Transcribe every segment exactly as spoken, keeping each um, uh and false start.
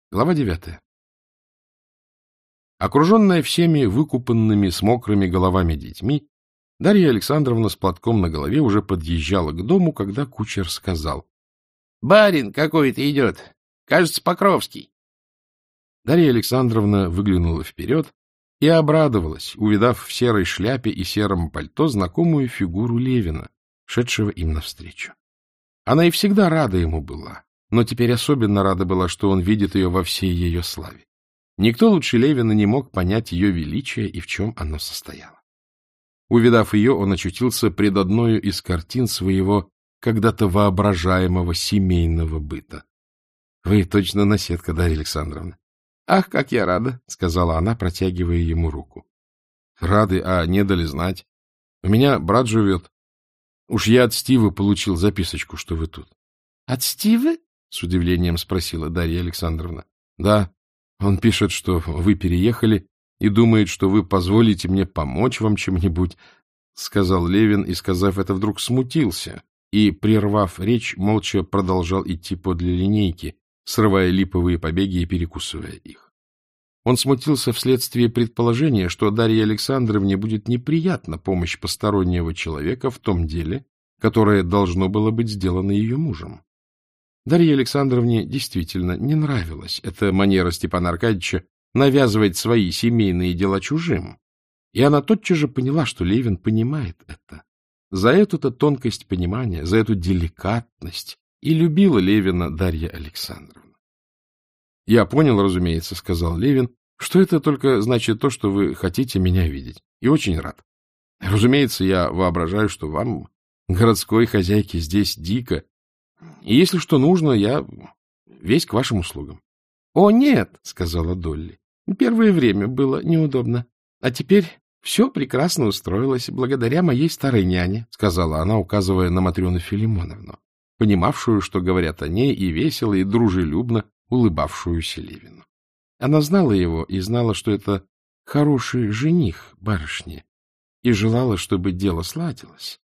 Глава девятая. Окруженная всеми выкупанными с мокрыми головами детьми, Дарья Александровна с платком на голове уже подъезжала к дому, когда кучер сказал: — Барин какой-то идет. Кажется, Покровский. Дарья Александровна выглянула вперед и обрадовалась, увидав в серой шляпе и сером пальто знакомую фигуру Левина, шедшего им навстречу. Она и всегда рада ему была, но теперь особенно рада была, что он видит ее во всей ее славе. Никто лучше Левина не мог понять ее величие и в чем оно состояло. Увидав ее, он очутился пред одною из картин своего когда-то воображаемого семейного быта. — Вы точно наседка, Дарья Александровна. — Ах, как я рада, — сказала она, протягивая ему руку. — Рады, а не дали знать. У меня брат живет. Уж я от Стивы получил записочку, что вы тут. — От Стивы? — с удивлением спросила Дарья Александровна. — Да. Он пишет, что вы переехали и думает, что вы позволите мне помочь вам чем-нибудь, — сказал Левин, и, сказав это, вдруг смутился и, прервав речь, молча продолжал идти подле линейки, срывая липовые побеги и перекусывая их. Он смутился вследствие предположения, что Дарье Александровне будет неприятна помощь постороннего человека в том деле, которое должно было быть сделано ее мужем. Дарье Александровне действительно не нравилась эта манера Степана Аркадьевича навязывать свои семейные дела чужим, и она тотчас же поняла, что Левин понимает это. За эту-то тонкость понимания, за эту деликатность и любила Левина Дарья Александровна. — Я понял, разумеется, — сказал Левин, — что это только значит то, что вы хотите меня видеть, и очень рад. Разумеется, я воображаю, что вам, городской хозяйке, здесь дико, и если что нужно, я весь к вашим услугам. — О, нет, — сказала Долли, — первое время было неудобно, а теперь все прекрасно устроилось благодаря моей старой няне, — сказала она, указывая на Матрёну Филимоновну, понимавшую, что говорят о ней, и весело, и дружелюбно улыбавшуюся Левину. Она знала его и знала, что это хороший жених барышни, и желала, чтобы дело сладилось.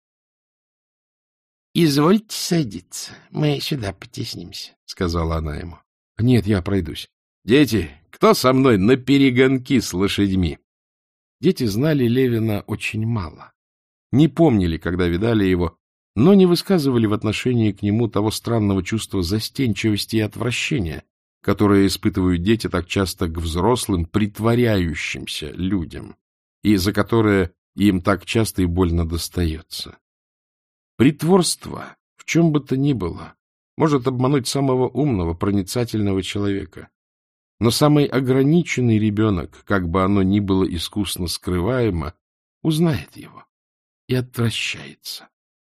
— Извольте садиться, мы сюда потеснимся, — сказала она ему. — Нет, я пройдусь. — Дети, кто со мной на перегонки с лошадьми? Дети знали Левина очень мало, не помнили, когда видали его, но не высказывали в отношении к нему того странного чувства застенчивости и отвращения, которое испытывают дети так часто к взрослым, притворяющимся людям, и за которое им так часто и больно достается. Притворство, в чем бы то ни было, может обмануть самого умного, проницательного человека. Но самый ограниченный ребенок, как бы оно ни было искусно скрываемо, узнает его и отвращается.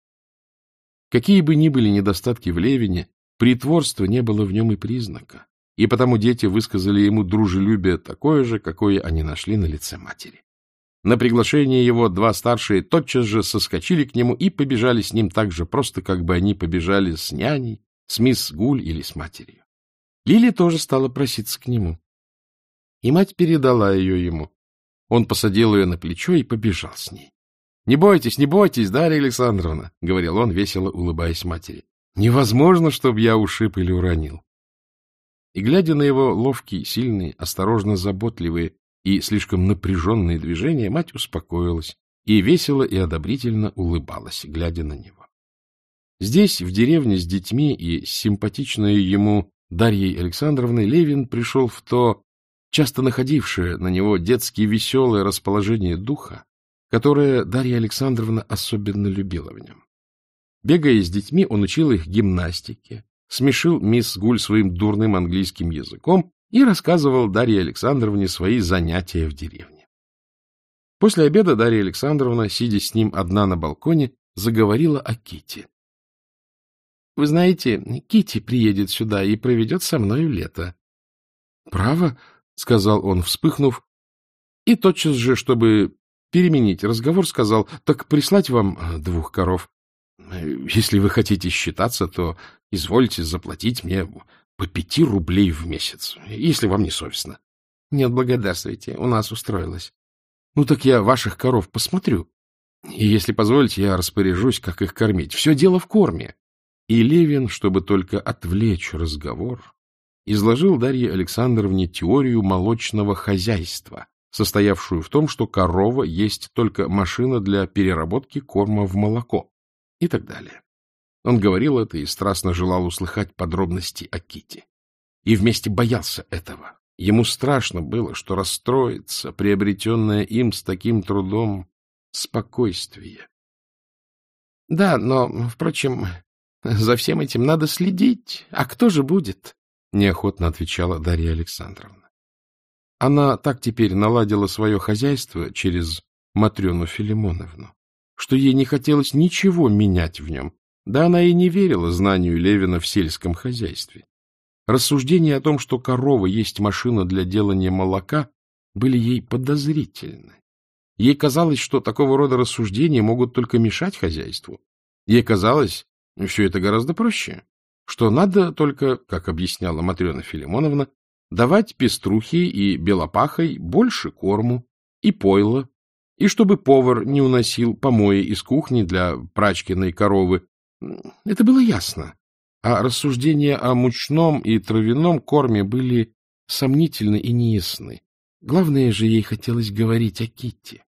Какие бы ни были недостатки в Левине, притворства не было в нем и признака, и потому дети высказали ему дружелюбие такое же, какое они нашли на лице матери. На приглашение его два старшие тотчас же соскочили к нему и побежали с ним так же просто, как бы они побежали с няней, с мисс Гуль или с матерью. Лили тоже стала проситься к нему, и мать передала ее ему. Он посадил ее на плечо и побежал с ней. — Не бойтесь, не бойтесь, Дарья Александровна, — говорил он, весело улыбаясь матери. — Невозможно, чтобы я ушиб или уронил. И, глядя на его ловкие, сильные, осторожно заботливые и слишком напряженные движения, мать успокоилась и весело и одобрительно улыбалась, глядя на него. Здесь, в деревне, с детьми и с симпатичной ему Дарьей Александровной, Левин пришел в то, часто находившее на него детски веселое расположение духа, которое Дарья Александровна особенно любила в нем. Бегая с детьми, он учил их гимнастике, смешил мисс Гуль своим дурным английским языком и рассказывал Дарье Александровне свои занятия в деревне. После обеда Дарья Александровна, сидя с ним одна на балконе, заговорила о Кити. — Вы знаете, Кити приедет сюда и проведет со мною лето. — Право? — сказал он, вспыхнув, и тотчас же, чтобы переменить разговор, сказал: — Так прислать вам двух коров? Если вы хотите считаться, то извольте заплатить мне по пяти рублей в месяц, если вам не совестно. — Нет, благодарствуйте, у нас устроилось. — Ну так я ваших коров посмотрю, и, если позволите, я распоряжусь, как их кормить. Все дело в корме. И Левин, чтобы только отвлечь разговор, изложил Дарье Александровне теорию молочного хозяйства, состоявшую в том, что корова есть только машина для переработки корма в молоко и так далее. Он говорил это и страстно желал услыхать подробности о Ките. И вместе боялся этого. Ему страшно было, что расстроится приобретенное им с таким трудом спокойствие. — Да, но, впрочем, за всем этим надо следить. А кто же будет? — неохотно отвечала Дарья Александровна. Она так теперь наладила свое хозяйство через Матрёну Филимоновну, что ей не хотелось ничего менять в нем. Да она и не верила знанию Левина в сельском хозяйстве. Рассуждения о том, что корова есть машина для делания молока, были ей подозрительны. Ей казалось, что такого рода рассуждения могут только мешать хозяйству. Ей казалось, все это гораздо проще, что надо только, как объясняла Матрёна Филимоновна, давать пеструхе и белопахой больше корму и пойла, и чтобы повар не уносил помои из кухни для прачкиной коровы. Это было ясно. А рассуждения о мучном и травяном корме были сомнительны и неясны. Главное же ей хотелось говорить о Китте.